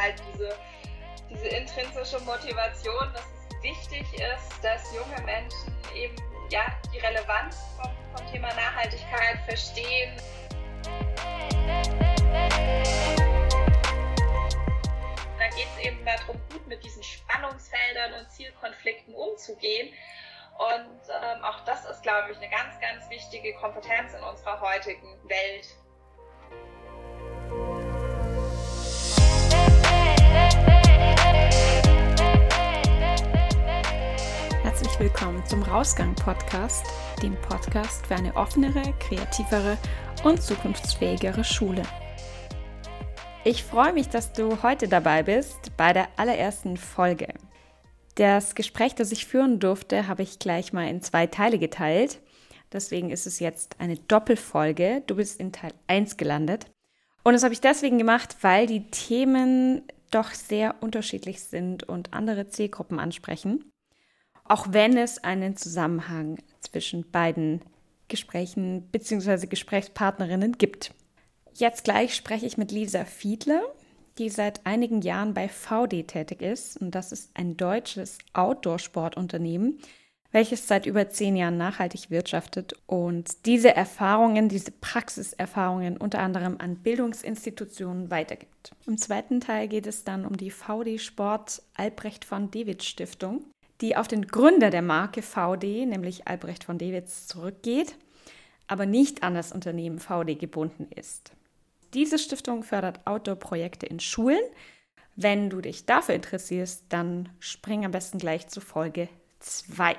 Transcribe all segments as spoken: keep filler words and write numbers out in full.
halt diese, diese intrinsische Motivation, dass es wichtig ist, dass junge Menschen eben ja, die Relevanz vom, vom Thema Nachhaltigkeit verstehen. Da geht es eben darum, gut mit diesen Spannungsfeldern und Zielkonflikten umzugehen. Und ähm, auch das ist, glaube ich, eine ganz, ganz wichtige Kompetenz in unserer heutigen Welt. Herzlich willkommen zum Rausgang-Podcast, dem Podcast für eine offenere, kreativere und zukunftsfähigere Schule. Ich freue mich, dass du heute dabei bist bei der allerersten Folge. Das Gespräch, das ich führen durfte, habe ich gleich mal in zwei Teile geteilt. Deswegen ist es jetzt eine Doppelfolge. Du bist in Teil eins gelandet. Und das habe ich deswegen gemacht, weil die Themen doch sehr unterschiedlich sind und andere Zielgruppen ansprechen. Auch wenn es einen Zusammenhang zwischen beiden Gesprächen bzw. Gesprächspartnerinnen gibt. Jetzt gleich spreche ich mit Lisa Fiedler, die seit einigen Jahren bei V D tätig ist. Und das ist ein deutsches Outdoor-Sportunternehmen, welches seit über zehn Jahren nachhaltig wirtschaftet und diese Erfahrungen, diese Praxiserfahrungen unter anderem an Bildungsinstitutionen weitergibt. Im zweiten Teil geht es dann um die V D Sport Albrecht von Dewitz Stiftung, die auf den Gründer der Marke V D, nämlich Albrecht von Dewitz, zurückgeht, aber nicht an das Unternehmen V D gebunden ist. Diese Stiftung fördert Outdoor-Projekte in Schulen. Wenn du dich dafür interessierst, dann spring am besten gleich zu Folge zwei.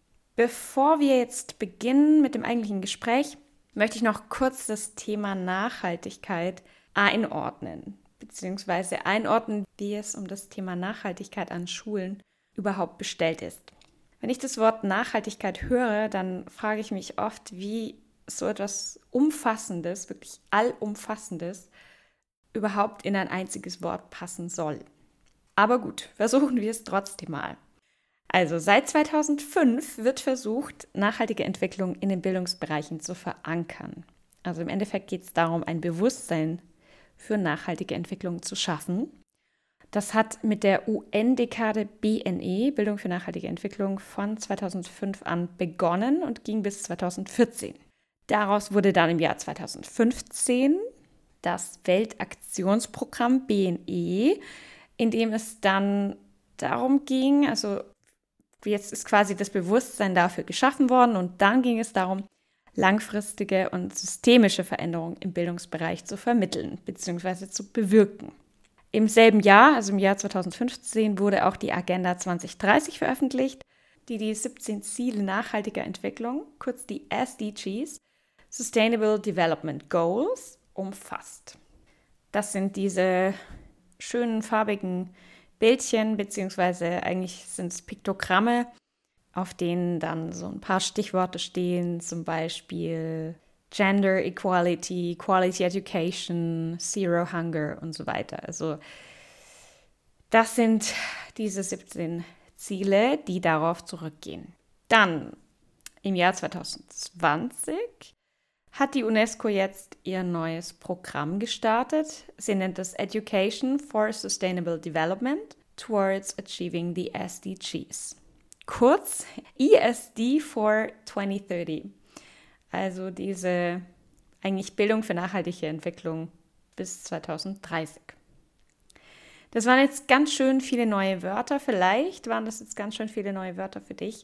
Bevor wir jetzt beginnen mit dem eigentlichen Gespräch, möchte ich noch kurz das Thema Nachhaltigkeit einordnen, beziehungsweise einordnen, wie es um das Thema Nachhaltigkeit an Schulen überhaupt bestellt ist. Wenn ich das Wort Nachhaltigkeit höre, dann frage ich mich oft, wie so etwas Umfassendes, wirklich Allumfassendes, überhaupt in ein einziges Wort passen soll. Aber gut, versuchen wir es trotzdem mal. Also seit zweitausendfünf wird versucht, nachhaltige Entwicklung in den Bildungsbereichen zu verankern. Also im Endeffekt geht es darum, ein Bewusstsein für nachhaltige Entwicklung zu schaffen. Das hat mit der U N-Dekade B N E, Bildung für nachhaltige Entwicklung, von zweitausendfünf an begonnen und ging bis zweitausendvierzehn. Daraus wurde dann im Jahr zweitausendfünfzehn das Weltaktionsprogramm B N E, in dem es dann darum ging, also jetzt ist quasi das Bewusstsein dafür geschaffen worden und dann ging es darum, langfristige und systemische Veränderungen im Bildungsbereich zu vermitteln bzw. zu bewirken. Im selben Jahr, also im Jahr zweitausendfünfzehn, wurde auch die Agenda zwanzig dreißig veröffentlicht, die die siebzehn Ziele nachhaltiger Entwicklung, kurz die S D Gs, Sustainable Development Goals, umfasst. Das sind diese schönen farbigen Bildchen, beziehungsweise eigentlich sind es Piktogramme, auf denen dann so ein paar Stichworte stehen, zum Beispiel Gender Equality, Quality Education, Zero Hunger und so weiter. Also das sind diese siebzehn Ziele, die darauf zurückgehen. Dann im Jahr zweitausendzwanzig hat die UNESCO jetzt ihr neues Programm gestartet. Sie nennt es Education for Sustainable Development Towards Achieving the S D Gs. Kurz E S D for zwanzig dreißig. Also diese eigentlich Bildung für nachhaltige Entwicklung bis zweitausenddreißig. Das waren jetzt ganz schön viele neue Wörter. Vielleicht waren das jetzt ganz schön viele neue Wörter für dich.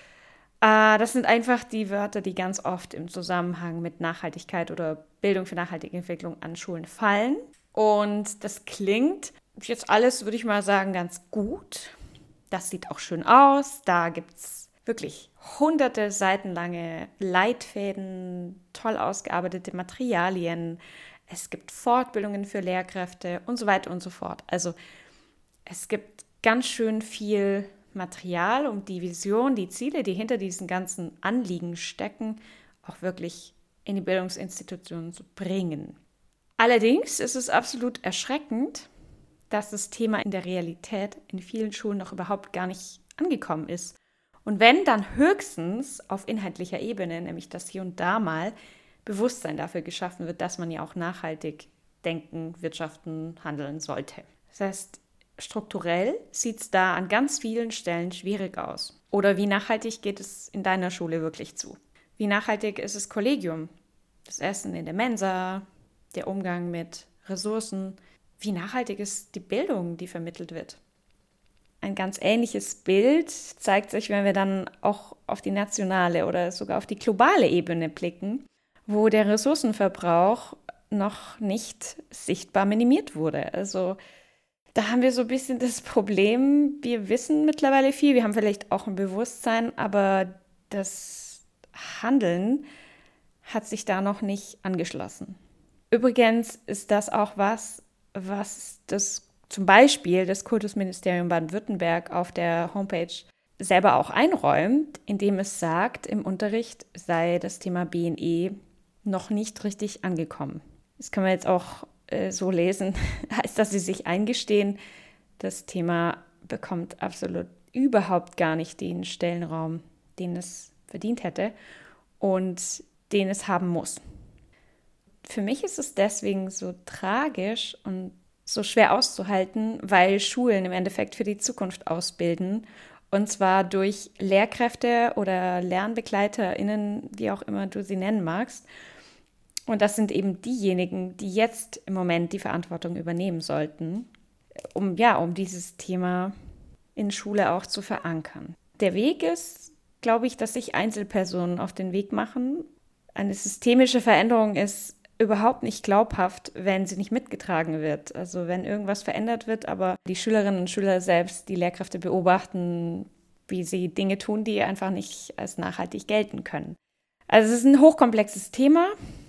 Das sind einfach die Wörter, die ganz oft im Zusammenhang mit Nachhaltigkeit oder Bildung für nachhaltige Entwicklung an Schulen fallen. Und das klingt jetzt alles, würde ich mal sagen, ganz gut. Das sieht auch schön aus. Da gibt es wirklich hunderte seitenlange Leitfäden, toll ausgearbeitete Materialien. Es gibt Fortbildungen für Lehrkräfte und so weiter und so fort. Also es gibt ganz schön viel Material, um die Vision, die Ziele, die hinter diesen ganzen Anliegen stecken, auch wirklich in die Bildungsinstitutionen zu bringen. Allerdings ist es absolut erschreckend, dass das Thema in der Realität in vielen Schulen noch überhaupt gar nicht angekommen ist. Und wenn, dann höchstens auf inhaltlicher Ebene, nämlich dass hier und da mal Bewusstsein dafür geschaffen wird, dass man ja auch nachhaltig denken, wirtschaften, handeln sollte. Das heißt, strukturell sieht es da an ganz vielen Stellen schwierig aus. Oder wie nachhaltig geht es in deiner Schule wirklich zu? Wie nachhaltig ist das Kollegium? Das Essen in der Mensa, der Umgang mit Ressourcen? Wie nachhaltig ist die Bildung, die vermittelt wird? Ein ganz ähnliches Bild zeigt sich, wenn wir dann auch auf die nationale oder sogar auf die globale Ebene blicken, wo der Ressourcenverbrauch noch nicht sichtbar minimiert wurde. Also da haben wir so ein bisschen das Problem, wir wissen mittlerweile viel, wir haben vielleicht auch ein Bewusstsein, aber das Handeln hat sich da noch nicht angeschlossen. Übrigens ist das auch was, was das zum Beispiel das Kultusministerium Baden-Württemberg auf der Homepage selber auch einräumt, indem es sagt, im Unterricht sei das Thema B N E noch nicht richtig angekommen. Das können wir jetzt auch äh, so lesen, als dass sie sich eingestehen, das Thema bekommt absolut überhaupt gar nicht den Stellenraum, den es verdient hätte und den es haben muss. Für mich ist es deswegen so tragisch und so schwer auszuhalten, weil Schulen im Endeffekt für die Zukunft ausbilden, und zwar durch Lehrkräfte oder LernbegleiterInnen, wie auch immer du sie nennen magst. Und das sind eben diejenigen, die jetzt im Moment die Verantwortung übernehmen sollten, um, ja, um dieses Thema in Schule auch zu verankern. Der Weg ist, glaube ich, dass sich Einzelpersonen auf den Weg machen. Eine systemische Veränderung ist überhaupt nicht glaubhaft, wenn sie nicht mitgetragen wird. Also wenn irgendwas verändert wird, aber die Schülerinnen und Schüler selbst, die Lehrkräfte beobachten, wie sie Dinge tun, die einfach nicht als nachhaltig gelten können. Also es ist ein hochkomplexes Thema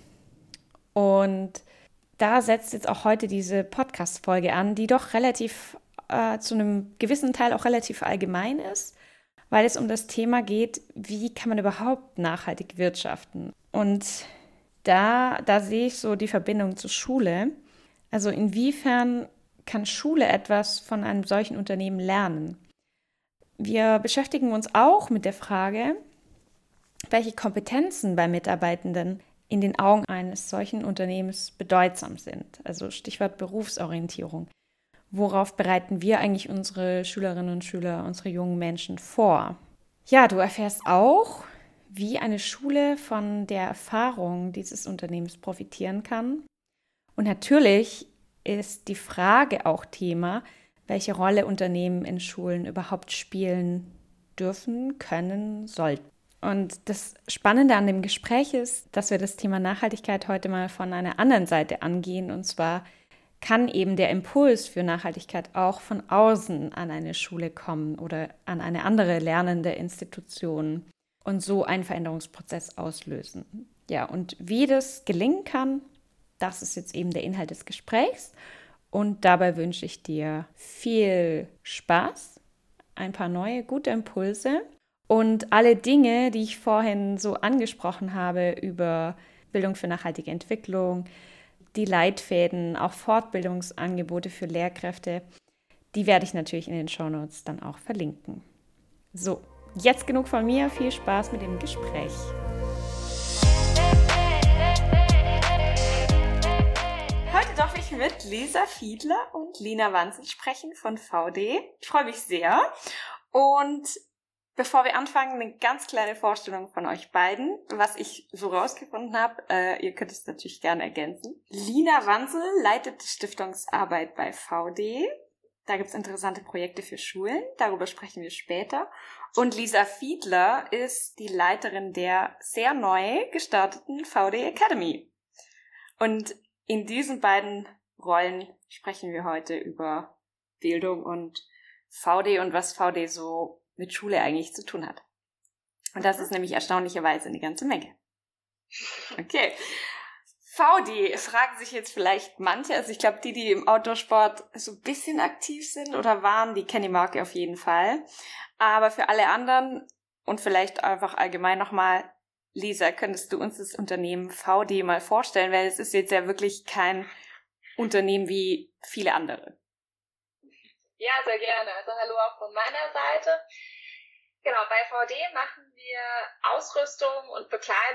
und da setzt jetzt auch heute diese Podcast-Folge an, die doch relativ, äh, zu einem gewissen Teil auch relativ allgemein ist, weil es um das Thema geht, wie kann man überhaupt nachhaltig wirtschaften. Und Da, da sehe ich so die Verbindung zur Schule. Also inwiefern kann Schule etwas von einem solchen Unternehmen lernen? Wir beschäftigen uns auch mit der Frage, welche Kompetenzen bei Mitarbeitenden in den Augen eines solchen Unternehmens bedeutsam sind. Also Stichwort Berufsorientierung. Worauf bereiten wir eigentlich unsere Schülerinnen und Schüler, unsere jungen Menschen vor? Ja, du erfährst auch, wie eine Schule von der Erfahrung dieses Unternehmens profitieren kann. Und natürlich ist die Frage auch Thema, welche Rolle Unternehmen in Schulen überhaupt spielen dürfen, können, sollten. Und das Spannende an dem Gespräch ist, dass wir das Thema Nachhaltigkeit heute mal von einer anderen Seite angehen. Und zwar kann eben der Impuls für Nachhaltigkeit auch von außen an eine Schule kommen oder an eine andere lernende Institution und so einen Veränderungsprozess auslösen. Ja, und wie das gelingen kann, das ist jetzt eben der Inhalt des Gesprächs. Und dabei wünsche ich dir viel Spaß, ein paar neue, gute Impulse und alle Dinge, die ich vorhin so angesprochen habe über Bildung für nachhaltige Entwicklung, die Leitfäden, auch Fortbildungsangebote für Lehrkräfte, die werde ich natürlich in den Shownotes dann auch verlinken. So. Jetzt genug von mir, viel Spaß mit dem Gespräch. Heute darf ich mit Lisa Fiedler und Lina Wanzel sprechen von V D. Ich freue mich sehr. Und bevor wir anfangen, eine ganz kleine Vorstellung von euch beiden, was ich so rausgefunden habe. Äh, ihr könnt es natürlich gerne ergänzen. Lina Wanzel leitet die Stiftungsarbeit bei V D. Da gibt es interessante Projekte für Schulen, darüber sprechen wir später. Und Lisa Fiedler ist die Leiterin der sehr neu gestarteten V D Academy. Und in diesen beiden Rollen sprechen wir heute über Bildung und V D und was V D so mit Schule eigentlich zu tun hat. Und das ist nämlich erstaunlicherweise eine ganze Menge. Okay. V D, fragen sich jetzt vielleicht manche, also ich glaube, die, die im Outdoor-Sport so ein bisschen aktiv sind oder waren, die kennen die Marke auf jeden Fall. Aber für alle anderen und vielleicht einfach allgemein nochmal, Lisa, könntest du uns das Unternehmen V D mal vorstellen, weil es ist jetzt ja wirklich kein Unternehmen wie viele andere. Ja, sehr gerne. Also hallo auch von meiner Seite. Genau, bei V D machen wir Ausrüstung und Bekleidung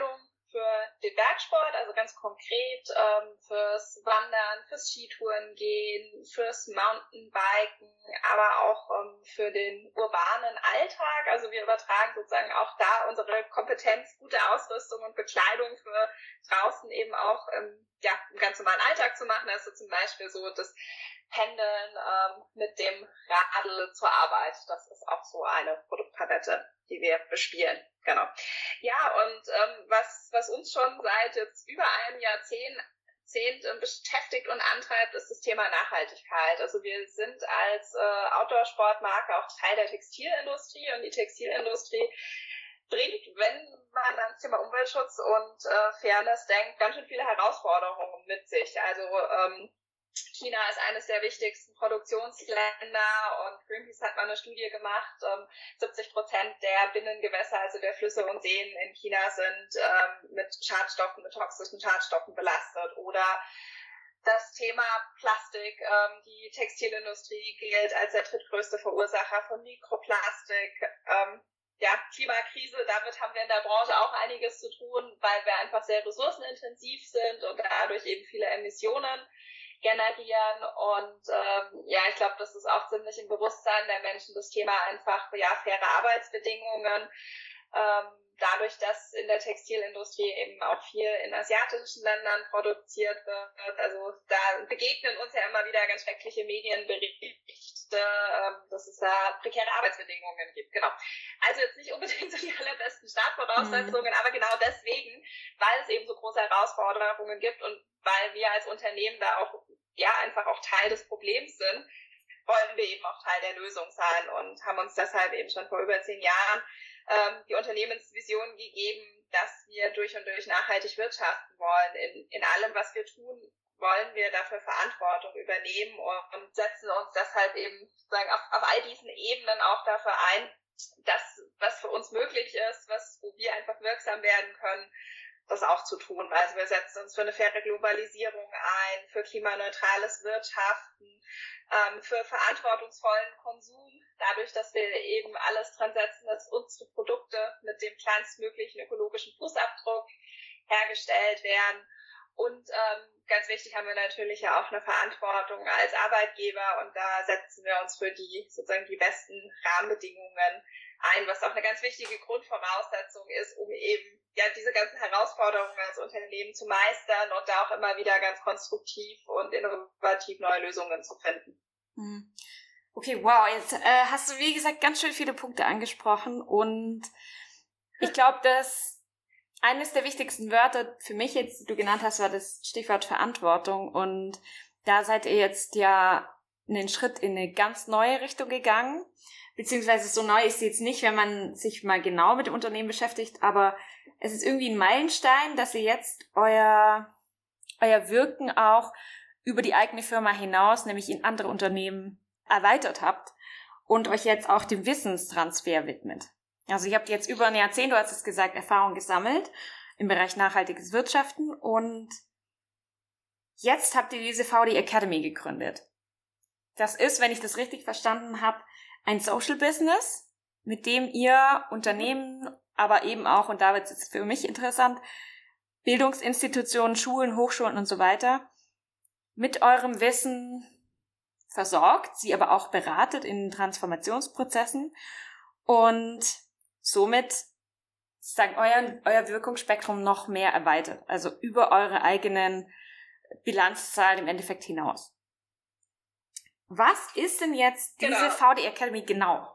für den Bergsport, also ganz konkret ähm, fürs Wandern, fürs Skitouren gehen, fürs Mountainbiken, aber auch ähm, für den urbanen Alltag. Also wir übertragen sozusagen auch da unsere Kompetenz, gute Ausrüstung und Bekleidung für draußen eben auch ähm, ja, im ganz normalen Alltag zu machen. Also zum Beispiel so das Pendeln ähm, mit dem Radl zur Arbeit. Das ist auch so eine Produktpalette, die wir bespielen. Genau. Ja, und ähm, was, was uns schon seit jetzt über einem Jahrzehnt Jahrzehnt beschäftigt und antreibt, ist das Thema Nachhaltigkeit. Also wir sind als äh, Outdoor-Sportmarke auch Teil der Textilindustrie und die Textilindustrie bringt, wenn man ans Thema Umweltschutz und äh, Fairness denkt, ganz schön viele Herausforderungen mit sich. Also ähm, China ist eines der wichtigsten Produktionsländer und Greenpeace hat mal eine Studie gemacht, ähm, siebzig Prozent der Binnengewässer, also der Flüsse und Seen in China sind ähm, mit Schadstoffen, mit toxischen Schadstoffen belastet. Oder das Thema Plastik, ähm, die Textilindustrie gilt als der drittgrößte Verursacher von Mikroplastik. Ähm, ja, Klimakrise, damit haben wir in der Branche auch einiges zu tun, weil wir einfach sehr ressourcenintensiv sind und dadurch eben viele Emissionen generieren. Und ähm, ja, ich glaube, das ist auch ziemlich im Bewusstsein der Menschen das Thema einfach, ja, faire Arbeitsbedingungen. Ähm, dadurch, dass in der Textilindustrie eben auch viel in asiatischen Ländern produziert wird. Also da begegnen uns ja immer wieder ganz schreckliche Medienberichte, ähm, dass es da prekäre Arbeitsbedingungen gibt. Genau. Also jetzt nicht unbedingt so die allerbesten Startvoraussetzungen, mhm. aber genau deswegen, weil es eben so große Herausforderungen gibt und weil wir als Unternehmen da auch ja einfach auch Teil des Problems sind, wollen wir eben auch Teil der Lösung sein und haben uns deshalb eben schon vor über zehn Jahren ähm, die Unternehmensvision gegeben, dass wir durch und durch nachhaltig wirtschaften wollen. In, in allem, was wir tun, wollen wir dafür Verantwortung übernehmen und, und setzen uns deshalb eben sozusagen auf, auf all diesen Ebenen auch dafür ein, dass was für uns möglich ist, was wo wir einfach wirksam werden können, das auch zu tun. Also wir setzen uns für eine faire Globalisierung ein, für klimaneutrales Wirtschaften, ähm, für verantwortungsvollen Konsum, dadurch, dass wir eben alles dran setzen, dass unsere Produkte mit dem kleinstmöglichen ökologischen Fußabdruck hergestellt werden. Und ähm, ganz wichtig haben wir natürlich ja auch eine Verantwortung als Arbeitgeber und da setzen wir uns für die sozusagen die besten Rahmenbedingungen ein, was auch eine ganz wichtige Grundvoraussetzung ist, um eben ja diese ganzen Herausforderungen als Unternehmen zu meistern und da auch immer wieder ganz konstruktiv und innovativ neue Lösungen zu finden. Okay, wow, jetzt äh, hast du, wie gesagt, ganz schön viele Punkte angesprochen und ich glaube, dass eines der wichtigsten Wörter für mich jetzt, die du genannt hast, war das Stichwort Verantwortung und da seid ihr jetzt ja einen Schritt in eine ganz neue Richtung gegangen, beziehungsweise so neu ist sie jetzt nicht, wenn man sich mal genau mit dem Unternehmen beschäftigt, aber es ist irgendwie ein Meilenstein, dass ihr jetzt euer, euer Wirken auch über die eigene Firma hinaus, nämlich in andere Unternehmen erweitert habt und euch jetzt auch dem Wissenstransfer widmet. Also ihr habt jetzt über ein Jahrzehnt, du hast es gesagt, Erfahrung gesammelt im Bereich nachhaltiges Wirtschaften und jetzt habt ihr diese V D Academy gegründet. Das ist, wenn ich das richtig verstanden habe, ein Social Business, mit dem ihr Unternehmen, aber eben auch, und da wird es jetzt für mich interessant, Bildungsinstitutionen, Schulen, Hochschulen und so weiter, mit eurem Wissen versorgt, sie aber auch beratet in Transformationsprozessen und somit sagen euer, euer Wirkungsspektrum noch mehr erweitert, also über eure eigenen Bilanzzahlen im Endeffekt hinaus. Was ist denn jetzt diese genau. V D Academy genau?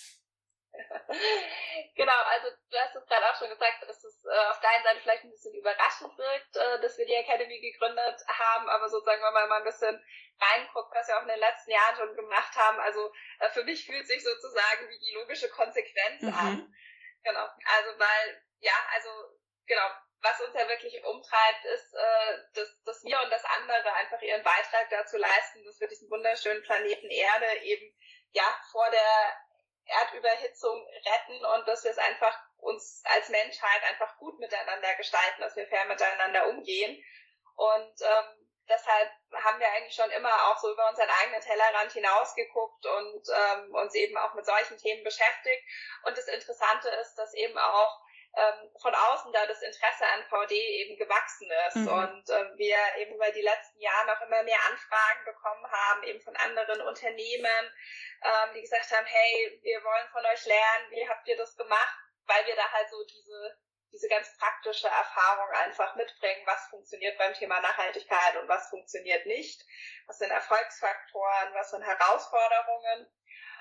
Genau, also du hast es gerade auch schon gesagt, dass es äh, auf der einen Seite vielleicht ein bisschen überraschend wirkt, äh, dass wir die Academy gegründet haben, aber sozusagen, wenn man mal ein bisschen reinguckt, was wir auch in den letzten Jahren schon gemacht haben, also äh, für mich fühlt sich sozusagen wie die logische Konsequenz mhm. an. Genau, also weil, ja, also genau, was uns ja wirklich umtreibt, ist, äh, dass, dass wir und das andere einfach ihren Beitrag dazu leisten, dass wir diesen wunderschönen Planeten Erde eben ja vor der Erdüberhitzung retten und dass wir es einfach uns als Menschheit einfach gut miteinander gestalten, dass wir fair miteinander umgehen. Und ähm, deshalb haben wir eigentlich schon immer auch so über unseren eigenen Tellerrand hinausgeguckt und ähm, uns eben auch mit solchen Themen beschäftigt. Und das Interessante ist, dass eben auch ähm, von außen da das Interesse an V D eben gewachsen ist mhm. und äh, wir eben über die letzten Jahre noch immer mehr Anfragen bekommen haben, eben von anderen Unternehmen, ähm, die gesagt haben, hey, wir wollen von euch lernen, wie habt ihr das gemacht, weil wir da halt so diese diese ganz praktische Erfahrung einfach mitbringen, was funktioniert beim Thema Nachhaltigkeit und was funktioniert nicht, was sind Erfolgsfaktoren, was sind Herausforderungen.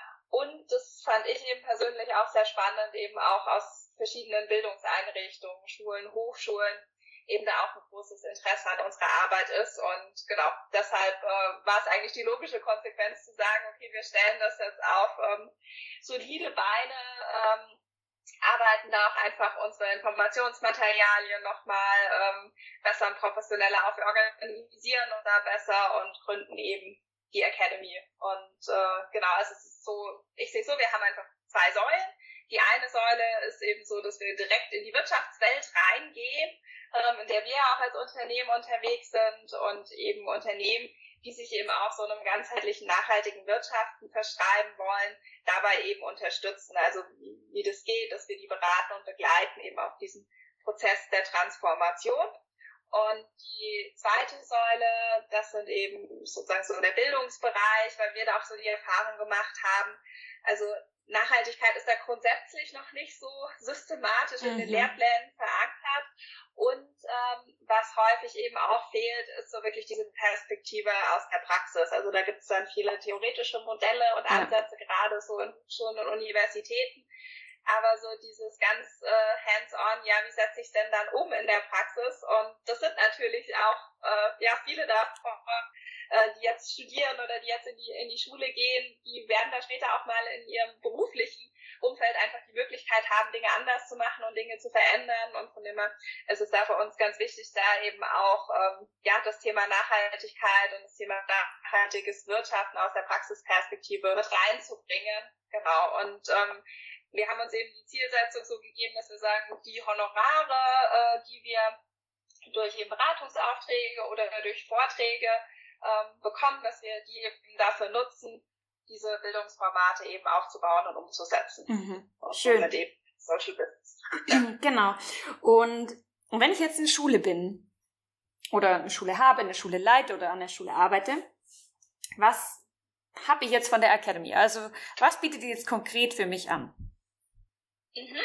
Und das fand ich eben persönlich auch sehr spannend, eben auch aus verschiedenen Bildungseinrichtungen, Schulen, Hochschulen, eben da auch ein großes Interesse an unserer Arbeit ist. Und genau, deshalb äh, war es eigentlich die logische Konsequenz zu sagen, okay, wir stellen das jetzt auf ähm, solide Beine, ähm, arbeiten da auch einfach unsere Informationsmaterialien nochmal ähm, besser und professioneller auf, wir organisieren uns da besser und gründen eben die Academy. Und äh, genau, also es ist so, ich sehe so, wir haben einfach zwei Säulen. Die eine Säule ist eben so, dass wir direkt in die Wirtschaftswelt reingehen, ähm, in der wir auch als Unternehmen unterwegs sind und eben Unternehmen, die sich eben auch so einem ganzheitlichen, nachhaltigen Wirtschaften verschreiben wollen, dabei eben unterstützen, also wie, wie das geht, dass wir die beraten und begleiten eben auf diesen Prozess der Transformation. Und die zweite Säule, das sind eben sozusagen so der Bildungsbereich, weil wir da auch so die Erfahrung gemacht haben, also Nachhaltigkeit ist da grundsätzlich noch nicht so systematisch in mhm. den Lehrplänen verankert. Und ähm, was häufig eben auch fehlt, ist so wirklich diese Perspektive aus der Praxis. Also da gibt es dann viele theoretische Modelle und Ansätze, ja. gerade so in Schulen und Universitäten. Aber so dieses ganz äh, hands-on, ja, wie setze ich es denn dann um in der Praxis? Und das sind natürlich auch äh, ja viele davon, äh, die jetzt studieren oder die jetzt in die in die Schule gehen, die werden da später auch mal in ihrem beruflichen Umfeld einfach die Möglichkeit haben, Dinge anders zu machen und Dinge zu verändern. Und von dem her ist es da für uns ganz wichtig, da eben auch ähm, ja das Thema Nachhaltigkeit und das Thema nachhaltiges Wirtschaften aus der Praxisperspektive mit reinzubringen. Genau. Und ähm, wir haben uns eben die Zielsetzung so gegeben, dass wir sagen, die Honorare, äh, die wir durch eben Beratungsaufträge oder durch Vorträge ähm, bekommen, dass wir die eben dafür nutzen, diese Bildungsformate eben aufzubauen und umzusetzen. Mhm. Schön. Mit dem Social Business. Ja. Genau. Und, und wenn ich jetzt in der Schule bin oder eine Schule habe, eine Schule leite oder an der Schule arbeite, was habe ich jetzt von der Academy? Also was bietet ihr jetzt konkret für mich an? Mhm.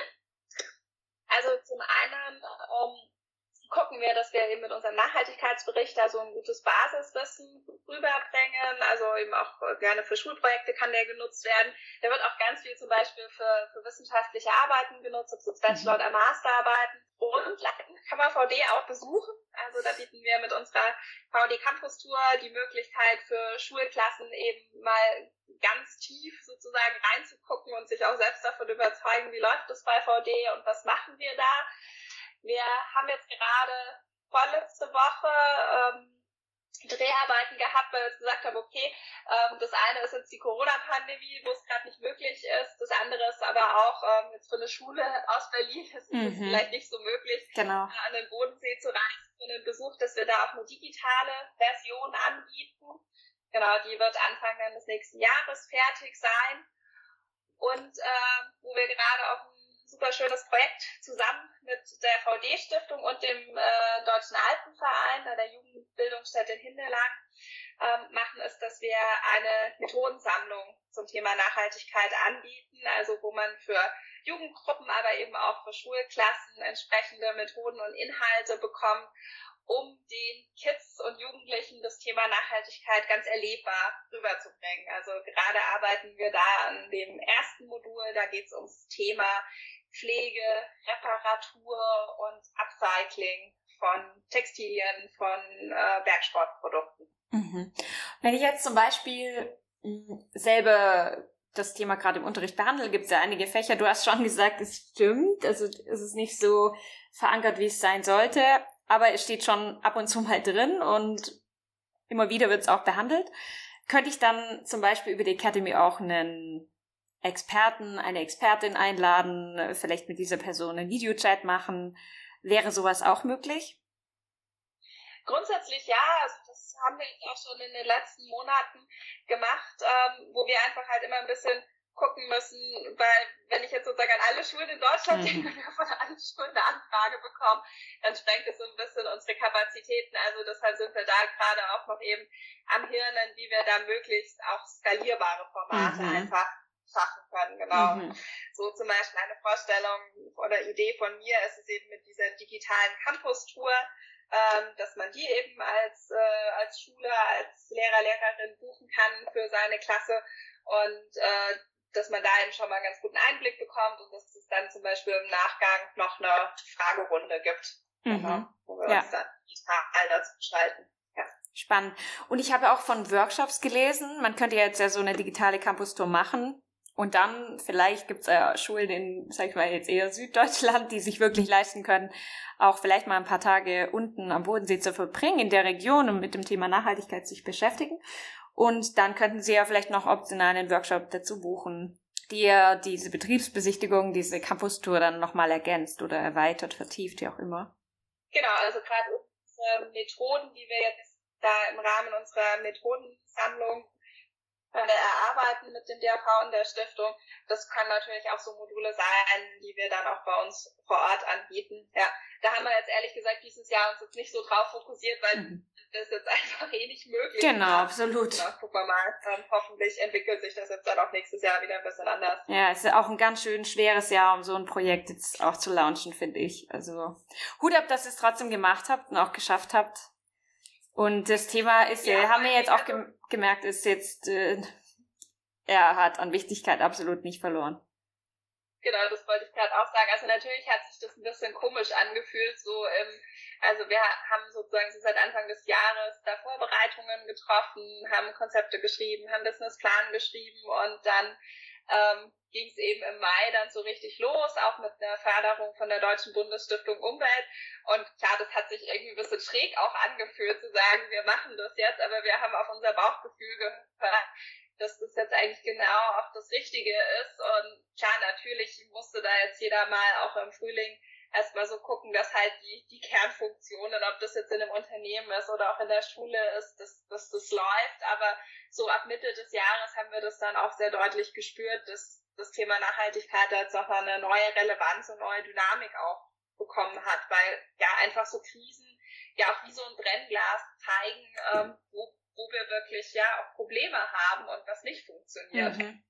Also zum einen ähm, gucken wir, dass wir eben mit unserem Nachhaltigkeitsbericht da so ein gutes Basiswissen rüberbringen. Also eben auch gerne für Schulprojekte kann der genutzt werden. Der wird auch ganz viel zum Beispiel für, für wissenschaftliche Arbeiten genutzt, ob es jetzt Bachelor- oder Masterarbeiten. Und kann man V D auch besuchen. Also da bieten wir mit unserer V D Campus Tour die Möglichkeit für Schulklassen eben mal ganz tief sozusagen reinzugucken und sich auch selbst davon überzeugen, wie läuft das bei V D und was machen wir da. Wir haben jetzt gerade vorletzte Woche ähm, Dreharbeiten gehabt, weil wir gesagt haben, okay, ähm, das eine ist jetzt die Corona-Pandemie, wo es gerade nicht möglich ist. Das andere ist aber auch ähm, jetzt für eine Schule aus Berlin ist es mhm. vielleicht nicht so möglich, genau. an den Bodensee zu reisen für einen Besuch, dass wir da auch eine digitale Version anbieten. Genau, die wird Anfang dann des nächsten Jahres fertig sein. Und äh, wo wir gerade auch ein super schönes Projekt zusammen mit der V D-Stiftung und dem äh, Deutschen Alpenverein, der Jugendbildungsstätte in Hindelang, ähm, machen, ist, dass wir eine Methodensammlung zum Thema Nachhaltigkeit anbieten, also wo man für Jugendgruppen, aber eben auch für Schulklassen entsprechende Methoden und Inhalte bekommt, um den Kids und Jugendlichen das Thema Nachhaltigkeit ganz erlebbar rüberzubringen. Also gerade arbeiten wir da an dem ersten Modul, da geht es ums Thema Pflege, Reparatur und Upcycling von Textilien, von äh, Bergsportprodukten. Mhm. Wenn ich jetzt zum Beispiel mh, selber das Thema gerade im Unterricht behandle, gibt es ja einige Fächer, du hast schon gesagt, es stimmt, also es ist nicht so verankert, wie es sein sollte, aber es steht schon ab und zu mal drin und immer wieder wird es auch behandelt. Könnte ich dann zum Beispiel über die Academy auch einen Experten, eine Expertin einladen, vielleicht mit dieser Person einen Videochat machen? Wäre sowas auch möglich? Grundsätzlich ja, also das haben wir jetzt auch schon in den letzten Monaten gemacht, ähm, wo wir einfach halt immer ein bisschen gucken müssen, weil wenn ich jetzt sozusagen an alle Schulen in Deutschland mhm. denke und wir von allen Schulen eine Anfrage bekommen, dann sprengt es so ein bisschen unsere Kapazitäten. Also deshalb sind wir da gerade auch noch eben am Hirnen, wie wir da möglichst auch skalierbare Formate mhm. einfach schaffen können. Genau. Mhm. So zum Beispiel eine Vorstellung oder Idee von mir ist es eben mit dieser digitalen Campus-Tour, ähm, dass man die eben als, äh, als Schüler, als Lehrer, Lehrerin buchen kann für seine Klasse und äh, dass man da eben schon mal einen ganz guten Einblick bekommt und dass es dann zum Beispiel im Nachgang noch eine Fragerunde gibt, mhm. genau, wo wir ja. uns dann digital dazu gestalten. Ja. Spannend. Und ich habe auch von Workshops gelesen, man könnte jetzt ja so eine digitale Campus-Tour machen und dann vielleicht gibt es ja Schulen in, sag ich mal jetzt eher Süddeutschland, die sich wirklich leisten können, auch vielleicht mal ein paar Tage unten am Bodensee zu verbringen in der Region und mit dem Thema Nachhaltigkeit sich beschäftigen. Und dann könnten Sie ja vielleicht noch optional einen Workshop dazu buchen, die ja diese Betriebsbesichtigung, diese Campus-Tour dann nochmal ergänzt oder erweitert, vertieft, wie auch immer. Genau, also gerade unsere Methoden, die wir jetzt da im Rahmen unserer Methodensammlung erarbeiten mit dem D A V und der Stiftung, das können natürlich auch so Module sein, die wir dann auch bei uns vor Ort anbieten. Ja, da haben wir jetzt ehrlich gesagt dieses Jahr uns jetzt nicht so drauf fokussiert, weil mhm. das jetzt einfach eh nicht möglich ist. Genau, absolut. Genau, gucken wir mal. Ähm, hoffentlich entwickelt sich das jetzt dann auch nächstes Jahr wieder ein bisschen anders. Ja, es ist ja auch ein ganz schön schweres Jahr, um so ein Projekt jetzt auch zu launchen, finde ich. Also Hut ab, dass ihr es trotzdem gemacht habt und auch geschafft habt. Und das Thema ist, ja, haben wir jetzt auch gem- gemerkt, ist jetzt, äh, er hat an Wichtigkeit absolut nicht verloren. Genau, das wollte ich gerade auch sagen. Also natürlich hat sich das ein bisschen komisch angefühlt, so im, also wir haben sozusagen so seit Anfang des Jahres da Vorbereitungen getroffen, haben Konzepte geschrieben, haben Businessplan geschrieben und dann ähm, ging es eben im Mai dann so richtig los, auch mit einer Förderung von der Deutschen Bundesstiftung Umwelt. Und klar, das hat sich irgendwie ein bisschen schräg auch angefühlt, zu sagen, wir machen das jetzt, aber wir haben auf unser Bauchgefühl gehört, dass das jetzt eigentlich genau auch das Richtige ist. Und klar, natürlich musste da jetzt jeder mal auch im Frühling erstmal so gucken, dass halt die, die Kernfunktionen, ob das jetzt in einem Unternehmen ist oder auch in der Schule ist, dass, dass das läuft. Aber so ab Mitte des Jahres haben wir das dann auch sehr deutlich gespürt, dass das Thema Nachhaltigkeit da jetzt nochmal eine neue Relevanz und neue Dynamik auch bekommen hat, weil ja einfach so Krisen ja auch wie so ein Brennglas zeigen, ähm, wo, wo wir wirklich ja auch Probleme haben und was nicht funktioniert. Mhm.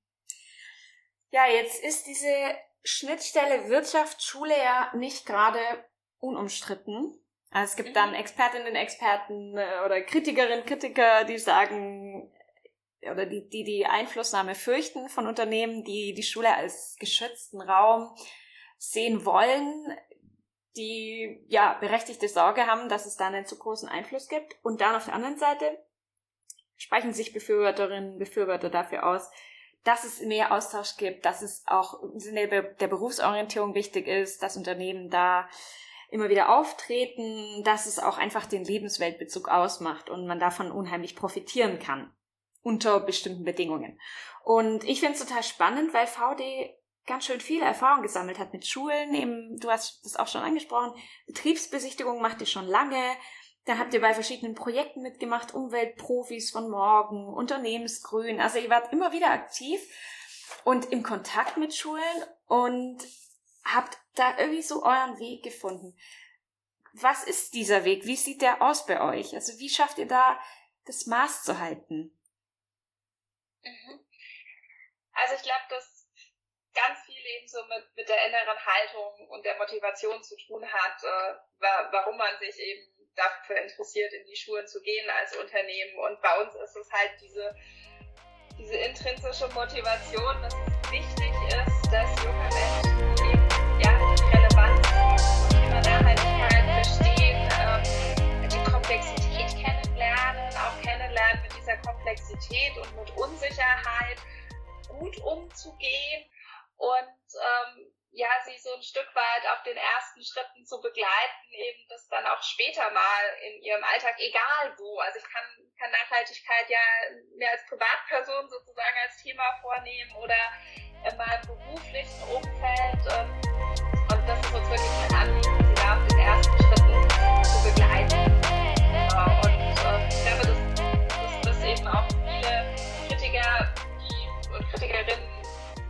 Ja, jetzt ist diese Schnittstelle Wirtschaft, Schule ja nicht gerade unumstritten. Also es gibt mhm. dann Expertinnen, Experten oder Kritikerinnen, Kritiker, die sagen, oder die, die die Einflussnahme fürchten von Unternehmen, die die Schule als geschützten Raum sehen wollen, die ja berechtigte Sorge haben, dass es da einen zu großen Einfluss gibt. Und dann auf der anderen Seite sprechen sich Befürworterinnen, Befürworter dafür aus, dass es mehr Austausch gibt, dass es auch im Sinne der Berufsorientierung wichtig ist, dass Unternehmen da immer wieder auftreten, dass es auch einfach den Lebensweltbezug ausmacht und man davon unheimlich profitieren kann, unter bestimmten Bedingungen. Und ich finde es total spannend, weil V D ganz schön viel Erfahrung gesammelt hat mit Schulen. Eben, du hast das auch schon angesprochen, Betriebsbesichtigung macht ihr schon lange. Da habt ihr bei verschiedenen Projekten mitgemacht, Umweltprofis von morgen, Unternehmensgrün. Also ihr wart immer wieder aktiv und im Kontakt mit Schulen und habt da irgendwie so euren Weg gefunden. Was ist dieser Weg? Wie sieht der aus bei euch? Also wie schafft ihr da das Maß zu halten? Also ich glaube, dass ganz viel eben so mit, mit der inneren Haltung und der Motivation zu tun hat, äh, warum man sich eben dafür interessiert, in die Schulen zu gehen als Unternehmen. Und bei uns ist es halt diese, diese intrinsische Motivation, dass es wichtig ist, dass junge Menschen eben ja, die Relevanz zum Thema Nachhaltigkeit verstehen, ähm, die Komplexität kennenlernen, auch kennenlernen, mit dieser Komplexität und mit Unsicherheit gut umzugehen und ähm, ja, sie so ein Stück weit auf den ersten Schritten zu begleiten, eben das dann auch später mal in ihrem Alltag, egal wo. Also ich kann, kann Nachhaltigkeit ja mehr als Privatperson sozusagen als Thema vornehmen oder in meinem beruflichen Umfeld. Und das ist uns wirklich ein Anliegen, sie da auf den ersten Schritten zu begleiten. Und ich glaube, dass, dass, dass eben auch viele Kritiker die, und Kritikerinnen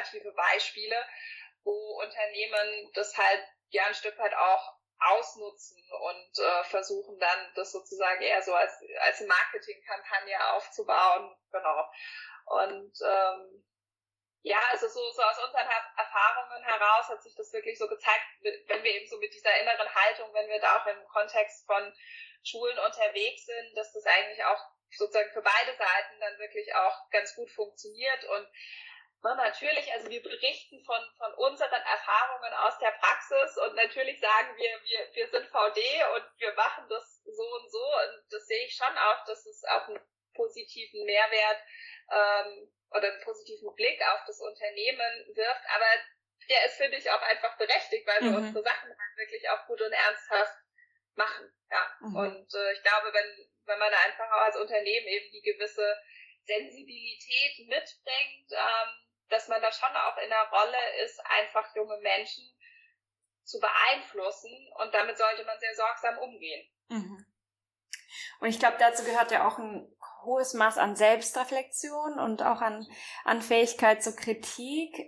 negative Beispiele, wo Unternehmen das halt ja ein Stück weit auch ausnutzen und äh, versuchen dann das sozusagen eher so als als Marketingkampagne aufzubauen, genau. Und ähm, ja, also so, so aus unseren Erfahrungen heraus hat sich das wirklich so gezeigt, wenn wir eben so mit dieser inneren Haltung, wenn wir da auch im Kontext von Schulen unterwegs sind, dass das eigentlich auch sozusagen für beide Seiten dann wirklich auch ganz gut funktioniert. Und na, natürlich, also wir berichten von von unseren Erfahrungen aus der Praxis und natürlich sagen wir, wir wir sind V D und wir machen das so und so, und das sehe ich schon auch, dass es auch einen positiven Mehrwert ähm, oder einen positiven Blick auf das Unternehmen wirft, aber der ist, finde ich, auch einfach berechtigt, weil wir mhm. unsere Sachen halt wirklich auch gut und ernsthaft machen. Ja. Mhm. Und äh, ich glaube, wenn wenn man da einfach auch als Unternehmen eben die gewisse Sensibilität mitbringt, ähm, dass man da schon auch in der Rolle ist, einfach junge Menschen zu beeinflussen, und damit sollte man sehr sorgsam umgehen. Mhm. Und ich glaube, dazu gehört ja auch ein hohes Maß an Selbstreflexion und auch an, an Fähigkeit zur Kritik.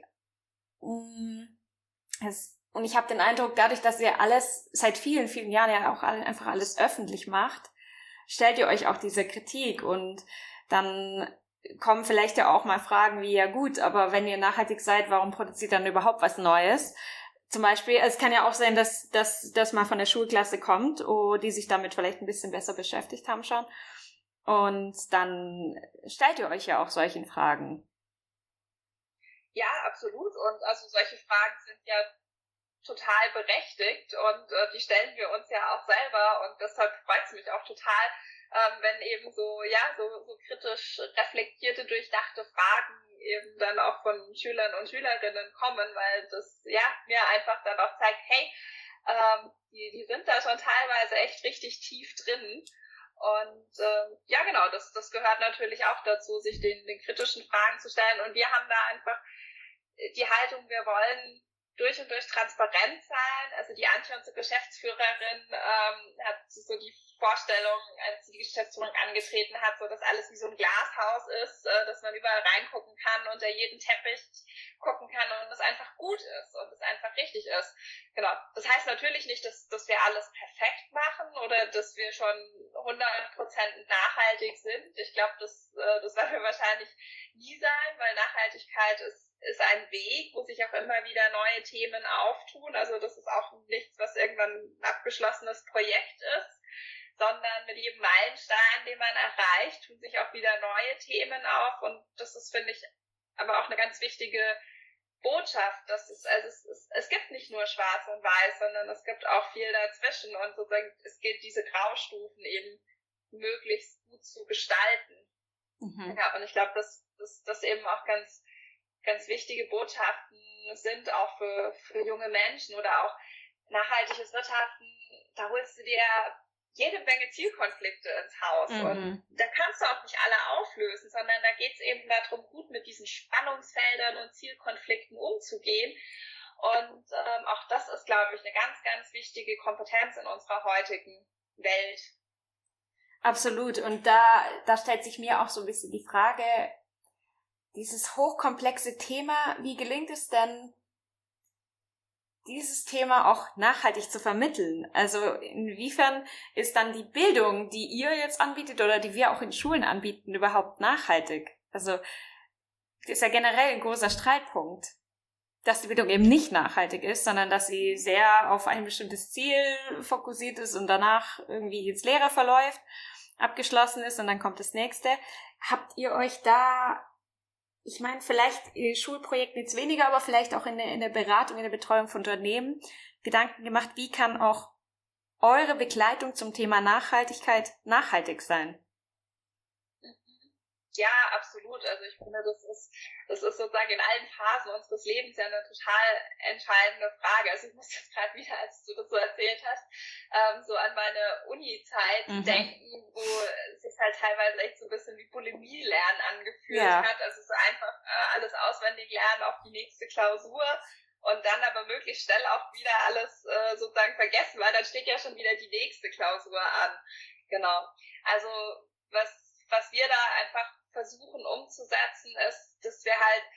Es, und ich habe den Eindruck, dadurch, dass ihr alles seit vielen, vielen Jahren ja auch einfach alles öffentlich macht, stellt ihr euch auch diese Kritik, und dann kommen vielleicht ja auch mal Fragen wie, ja gut, aber wenn ihr nachhaltig seid, warum produziert dann überhaupt was Neues? Zum Beispiel, es kann ja auch sein, dass dass das mal von der Schulklasse kommt, oh, die sich damit vielleicht ein bisschen besser beschäftigt haben schon. Und dann stellt ihr euch ja auch solchen Fragen. Ja, absolut. Und also solche Fragen sind ja total berechtigt, und äh, die stellen wir uns ja auch selber, und deshalb freut es mich auch total, ähm, wenn eben so, ja, so, so kritisch reflektierte, durchdachte Fragen eben dann auch von Schülern und Schülerinnen kommen, weil das, ja, mir einfach dann auch zeigt, hey, ähm, die, die sind da schon teilweise echt richtig tief drin. Und ähm, ja, genau, das, das gehört natürlich auch dazu, sich den, den kritischen Fragen zu stellen. Und wir haben da einfach die Haltung, wir wollen durch und durch transparent sein. Also die Antje, unsere Geschäftsführerin, ähm, hat so die Vorstellung, als sie die Geschäftsführung angetreten hat, so dass alles wie so ein Glashaus ist, äh, dass man überall reingucken kann, unter jeden Teppich gucken kann und es einfach gut ist und es einfach richtig ist. Genau. Das heißt natürlich nicht, dass, dass wir alles perfekt machen oder dass wir schon hundert Prozent nachhaltig sind. Ich glaube, das, äh, das werden wir wahrscheinlich nie sein, weil Nachhaltigkeit ist ist ein Weg, wo sich auch immer wieder neue Themen auftun. Also das ist auch nichts, was irgendwann ein abgeschlossenes Projekt ist, sondern mit jedem Meilenstein, den man erreicht, tun sich auch wieder neue Themen auf. Und das ist, finde ich, aber auch eine ganz wichtige Botschaft. Dass es, also es, es, es gibt nicht nur schwarz und weiß, sondern es gibt auch viel dazwischen. Und sozusagen es gilt, diese Graustufen eben möglichst gut zu gestalten. Mhm. Ja, und ich glaube, dass das, das eben auch ganz ganz wichtige Botschaften sind, auch für, für junge Menschen, oder auch nachhaltiges Wirtschaften. Da holst du dir jede Menge Zielkonflikte ins Haus. Mhm. Und da kannst du auch nicht alle auflösen, sondern da geht es eben darum, gut mit diesen Spannungsfeldern und Zielkonflikten umzugehen. Und ähm, auch das ist, glaube ich, eine ganz, ganz wichtige Kompetenz in unserer heutigen Welt. Absolut. Und da, da stellt sich mir auch so ein bisschen die Frage, dieses hochkomplexe Thema, wie gelingt es denn, dieses Thema auch nachhaltig zu vermitteln? Also inwiefern ist dann die Bildung, die ihr jetzt anbietet oder die wir auch in Schulen anbieten, überhaupt nachhaltig? Also das ist ja generell ein großer Streitpunkt, dass die Bildung eben nicht nachhaltig ist, sondern dass sie sehr auf ein bestimmtes Ziel fokussiert ist und danach irgendwie ins Leere verläuft, abgeschlossen ist und dann kommt das nächste. Habt ihr euch da, ich meine, vielleicht in Schulprojekten jetzt weniger, aber vielleicht auch in der, in der Beratung, in der Betreuung von Unternehmen Gedanken gemacht, wie kann auch eure Begleitung zum Thema Nachhaltigkeit nachhaltig sein? Ja, absolut. Also ich finde, das ist, das ist sozusagen in allen Phasen unseres Lebens ja eine total entscheidende Frage. Also ich muss jetzt gerade wieder, als du das so erzählt hast, ähm, so an meine Uni-Zeit mhm. denken, wo es sich halt teilweise echt so ein bisschen wie Bulimie-Lernen angefühlt ja. hat. Also so einfach äh, alles auswendig lernen auf die nächste Klausur und dann aber möglichst schnell auch wieder alles äh, sozusagen vergessen, weil dann steht ja schon wieder die nächste Klausur an. Genau. Also was, was wir da einfach versuchen umzusetzen, ist, dass wir halt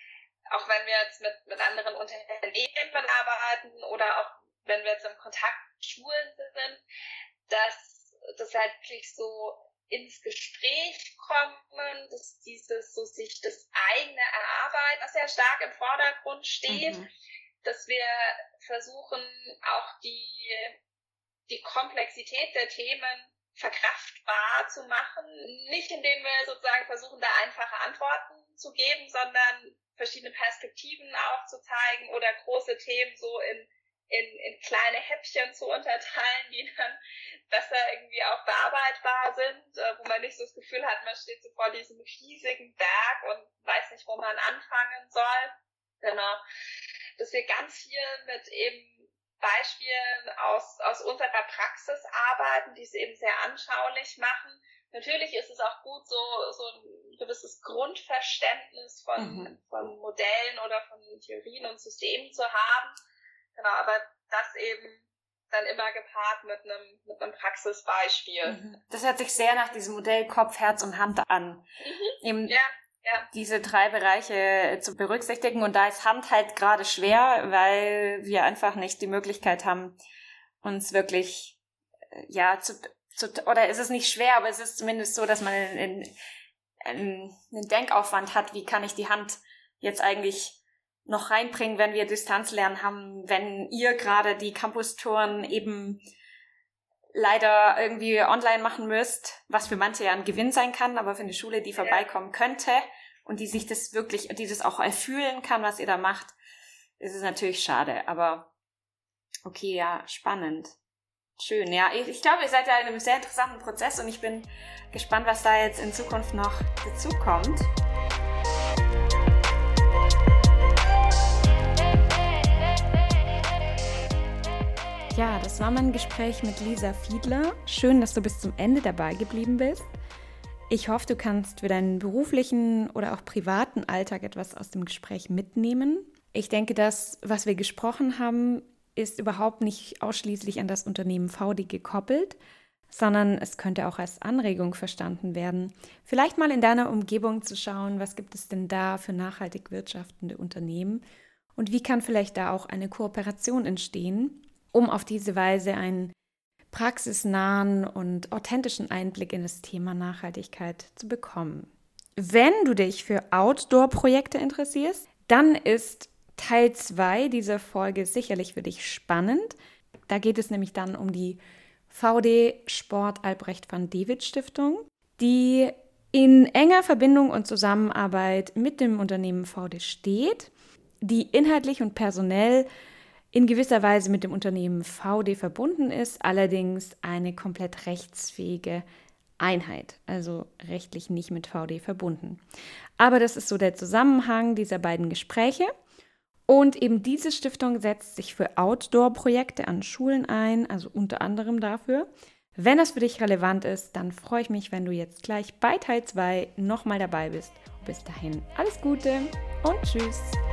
auch wenn wir jetzt mit, mit anderen Unternehmen arbeiten oder auch wenn wir jetzt im Kontakt mit Schulen sind, dass das halt wirklich so ins Gespräch kommen, dass dieses so sich das eigene Erarbeiten sehr stark im Vordergrund steht, mhm. dass wir versuchen auch die, die Komplexität der Themen verkraftbar zu machen, nicht indem wir sozusagen versuchen, da einfache Antworten zu geben, sondern verschiedene Perspektiven aufzuzeigen oder große Themen so in In, in kleine Häppchen zu unterteilen, die dann besser irgendwie auch bearbeitbar sind, äh, wo man nicht so das Gefühl hat, man steht so vor diesem riesigen Berg und weiß nicht, wo man anfangen soll. Genau. Dass wir ganz viel mit eben Beispielen aus, aus unserer Praxis arbeiten, die es eben sehr anschaulich machen. Natürlich ist es auch gut, so, so ein gewisses Grundverständnis von, mhm. von Modellen oder von Theorien und Systemen zu haben. Genau, aber das eben dann immer gepaart mit einem, mit einem Praxisbeispiel. Das hört sich sehr nach diesem Modell Kopf, Herz und Hand an. Mhm. Eben ja, ja. diese drei Bereiche zu berücksichtigen. Und da ist Hand halt gerade schwer, weil wir einfach nicht die Möglichkeit haben, uns wirklich, ja, zu, zu oder ist es nicht schwer, aber es ist zumindest so, dass man einen, einen, einen Denkaufwand hat, wie kann ich die Hand jetzt eigentlich noch reinbringen, wenn wir Distanzlernen haben, wenn ihr gerade die Campus-Touren eben leider irgendwie online machen müsst, was für manche ja ein Gewinn sein kann, aber für eine Schule, die vorbeikommen könnte und die sich das wirklich, die das auch erfühlen kann, was ihr da macht, ist es natürlich schade, aber okay, ja, spannend. Schön, ja. Ich, ich glaube, ihr seid ja in einem sehr interessanten Prozess und ich bin gespannt, was da jetzt in Zukunft noch dazu kommt. Ja, das war mein Gespräch mit Lisa Fiedler. Schön, dass du bis zum Ende dabei geblieben bist. Ich hoffe, du kannst für deinen beruflichen oder auch privaten Alltag etwas aus dem Gespräch mitnehmen. Ich denke, das, was wir gesprochen haben, ist überhaupt nicht ausschließlich an das Unternehmen V D gekoppelt, sondern es könnte auch als Anregung verstanden werden, vielleicht mal in deiner Umgebung zu schauen, was gibt es denn da für nachhaltig wirtschaftende Unternehmen und wie kann vielleicht da auch eine Kooperation entstehen, um auf diese Weise einen praxisnahen und authentischen Einblick in das Thema Nachhaltigkeit zu bekommen. Wenn du dich für Outdoor-Projekte interessierst, dann ist Teil zwei dieser Folge sicherlich für dich spannend. Da geht es nämlich dann um die V D Sport Albrecht van David Stiftung, die in enger Verbindung und Zusammenarbeit mit dem Unternehmen V D steht, die inhaltlich und personell in gewisser Weise mit dem Unternehmen V D verbunden ist, allerdings eine komplett rechtsfähige Einheit, also rechtlich nicht mit V D verbunden. Aber das ist so der Zusammenhang dieser beiden Gespräche. Und eben diese Stiftung setzt sich für Outdoor-Projekte an Schulen ein, also unter anderem dafür. Wenn das für dich relevant ist, dann freue ich mich, wenn du jetzt gleich bei Teil zwei nochmal dabei bist. Bis dahin alles Gute und tschüss!